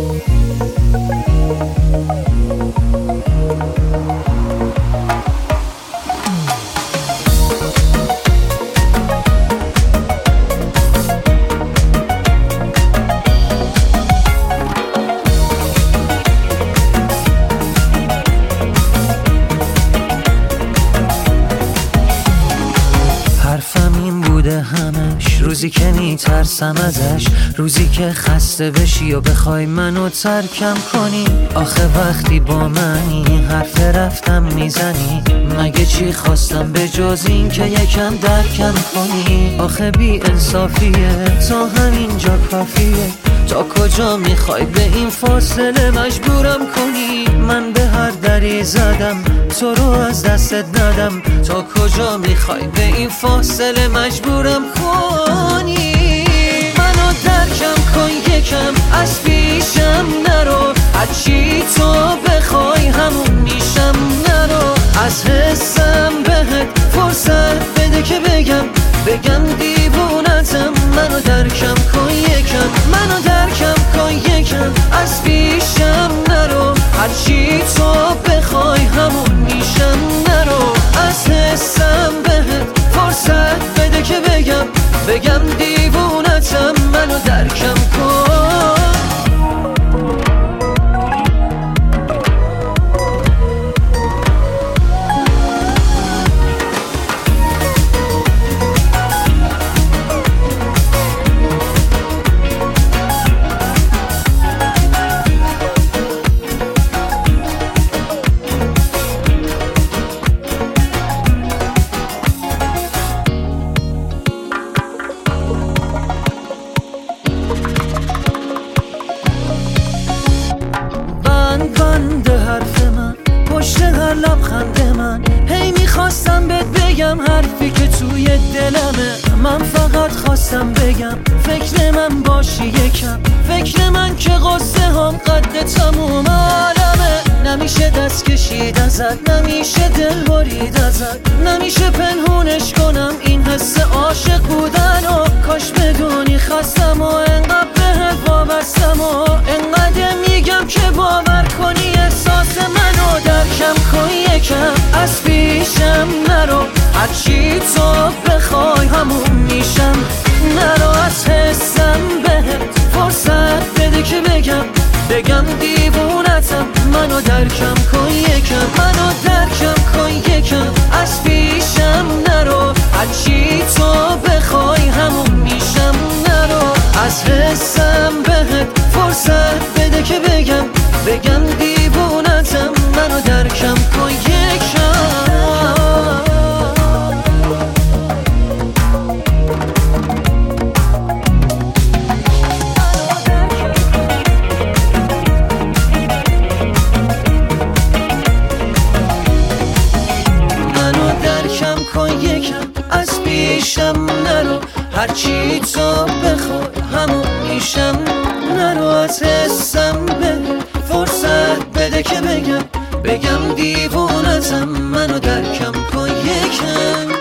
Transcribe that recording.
همش روزی که میترسم ازش، روزی که خسته بشی و بخوای منو ترکم کنی. آخه وقتی با منی حرف رفتم میزنی، مگه چی خواستم به جز این که یکم درکم کنی؟ آخه بی انصافیه تا همینجا کافیه، تا کجا میخوای به این فاصله مجبورم کنی؟ من به هر دری زدم تو رو از دستت ندم، تا کجا میخوای به این فاصله مجبورم کنی؟ منو درکم کن یکم، از پیشم نرو، هرچی تو بخوای همون میشم. نرو از حسم بهت فرصت بده که بگم دیوونتم. منو درکم کن یکم، منو درکم کن یکم، از پیشم نرو، هرچی تو بخوای همون میشم. نرو از حسم بهت فرصت بده که بگم دیوونتم. منو درکم کن. بنده حرف من پشت هر لبخند من، هی میخواستم بهت بگم حرفی که توی دلمه. من فقط خواستم بگم فکر من باشی یکم، فکر من که قصه هم قد تموم عالمه. نمیشه دست کشید ازت، نمیشه دل برید ازت، نمیشه پنهونش کنم این حس عاشق بودن. و کاش بدونی خستم و انقدر بهت وابستم، و انقدر میگم که باور کنی احساس منو. درکم کن یکم، از پیشم نرو، هرچی تو بخوای همون میشم. نرو از حسم بهت فرصت بده که بگم دیوونتم. منو درکم کن یکم، منو درکم کن یکم، از پیشم نرو، هرچی تو بخوای همون میشم. نرو از حسم بهت فرصت بده که بگم دیوونتم. منو درکم کن یکم. از پیشم نرو، هرچی تو بخوای همون میشم. نرو از حسم بده فرصت بده که بگم دیوونتم. منو درکم کن یکم.